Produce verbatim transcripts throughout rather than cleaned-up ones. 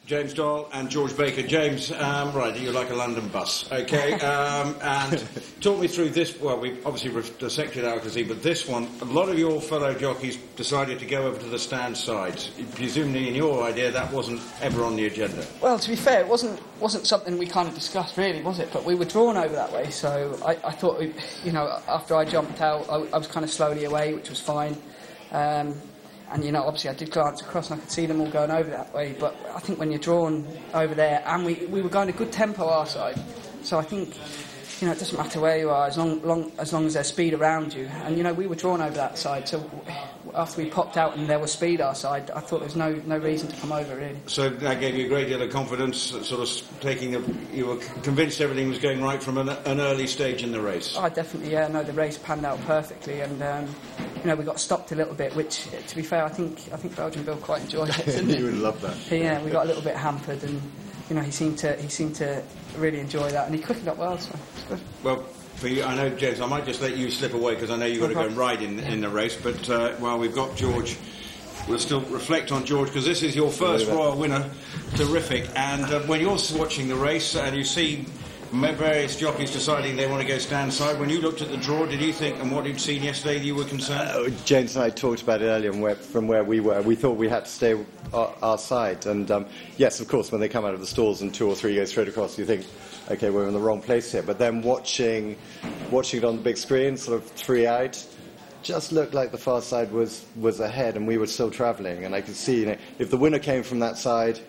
James Doyle and George Baker. James, um, right, you're like a London bus, okay? Um, and talk me through this. Well, we've obviously dissected Alcazi, but this one, a lot of your fellow jockeys decided to go over to the stand sides. Presumably, in your idea, that wasn't ever on the agenda. Well, to be fair, it wasn't wasn't something we kind of discussed, really, was it? But we were drawn over that way, so I, I thought, we, you know, after I jumped out, I, I was kind of slowly away, which was fine. Um, And, you know, obviously I did glance across and I could see them all going over that way. But I think when you're drawn over there, and we, we were going a good tempo our side. So I think, you know, it doesn't matter where you are, as long, long, as long as there's speed around you. And, you know, we were drawn over that side. So after we popped out and there was speed our side, I thought there was no, no reason to come over, really. So that gave you a great deal of confidence, sort of taking a... You were convinced everything was going right from an, an early stage in the race? Oh, definitely, yeah. No, the race panned out perfectly. And... Um, You know, we got stopped a little bit, which, to be fair, I think I think Belgian Bill quite enjoyed it. Didn't he he? would love that. Yeah, we got a little bit hampered, and you know, he seemed to he seemed to really enjoy that, and he quickened up well. So it's good. Well, for you, I know, James, I might just let you slip away because I know you've got to go and ride in in the race. But uh, while we've got George, we'll still reflect on George because this is your first Royal winner. Terrific. And uh, when you're watching the race and you see various jockeys deciding they want to go stand side, when you looked at the draw, did you think, and what you'd seen yesterday, you were concerned? Uh, James and I talked about it earlier from where, from where we were. We thought we had to stay our, our side. And um, yes, of course, when they come out of the stalls and two or three go straight across, you think, OK, we're in the wrong place here. But then watching, watching it on the big screen, sort of three-eyed, just looked like the far side was, was ahead and we were still travelling. And I could see, you know, if the winner came from that side,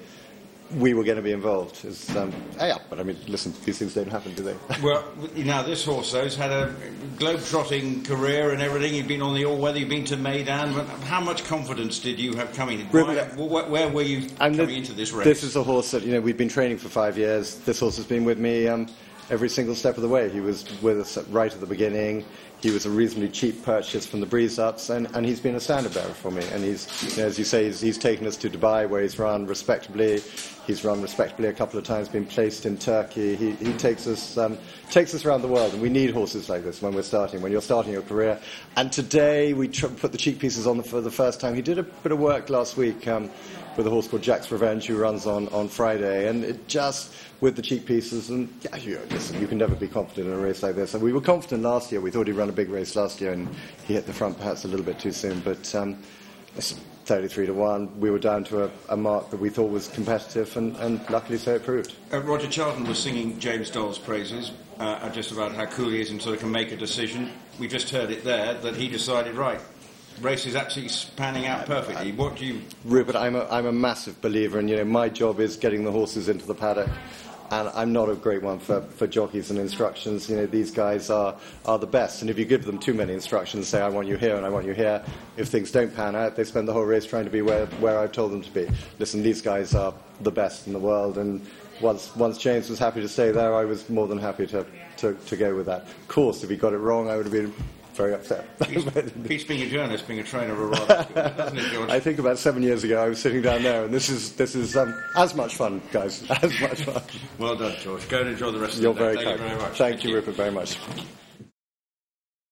we were going to be involved. It's, um, yeah, but I mean, listen, these things don't happen, do they? Well, now this horse, though, has had a globe-trotting career and everything. You've been on the all-weather, you've been to Meydan. How much confidence did you have coming in? Why, where, where were you and coming the, into this race? This is a horse that, you know, we've been training for five years. This horse has been with me um, every single step of the way. He was with us right at the beginning. He was a reasonably cheap purchase from the Breeze-Ups, and, and he's been a standard bearer for me. And he's, you know, as you say, he's, he's taken us to Dubai, where he's run respectably. He's run respectably a couple of times, been placed in Turkey. He, he takes us um, takes us around the world, and we need horses like this when we're starting, when you're starting your career. And today we tr- put the cheek pieces on the, for the first time. He did a bit of work last week um, with a horse called Jack's Revenge, who runs on, on Friday, and it just with the cheek pieces. And yeah, you, listen, you can never be confident in a race like this. And we were confident last year. We thought he'd run a big race last year, and he hit the front perhaps a little bit too soon. But um, listen, thirty-three to one, we were down to a, a mark that we thought was competitive, and, and luckily so it proved. Uh, Roger Charlton was singing James Doyle's praises, uh, just about how cool he is and sort of can make a decision. We just heard it there, that he decided, right, race is actually panning out perfectly. What do you... Rupert, I'm a, I'm a massive believer, and you know, my job is getting the horses into the paddock. And I'm not a great one for, for jockeys and instructions. You know, these guys are, are the best. And if you give them too many instructions, say, I want you here and I want you here, if things don't pan out, they spend the whole race trying to be where, where I've told them to be. Listen, these guys are the best in the world. And once, once James was happy to stay there, I was more than happy to, to, to go with that. Of course, if he got it wrong, I would have been very upset. He's, he's being a journalist, being a trainer of a rather school, doesn't it, George? I think about seven years ago I was sitting down there, and this is this is um, as much fun, guys, as much fun. Well done, George. Go and enjoy the rest You're of the day. very Thank kind. you very much. Thank, Thank you, you, Rupert, very much.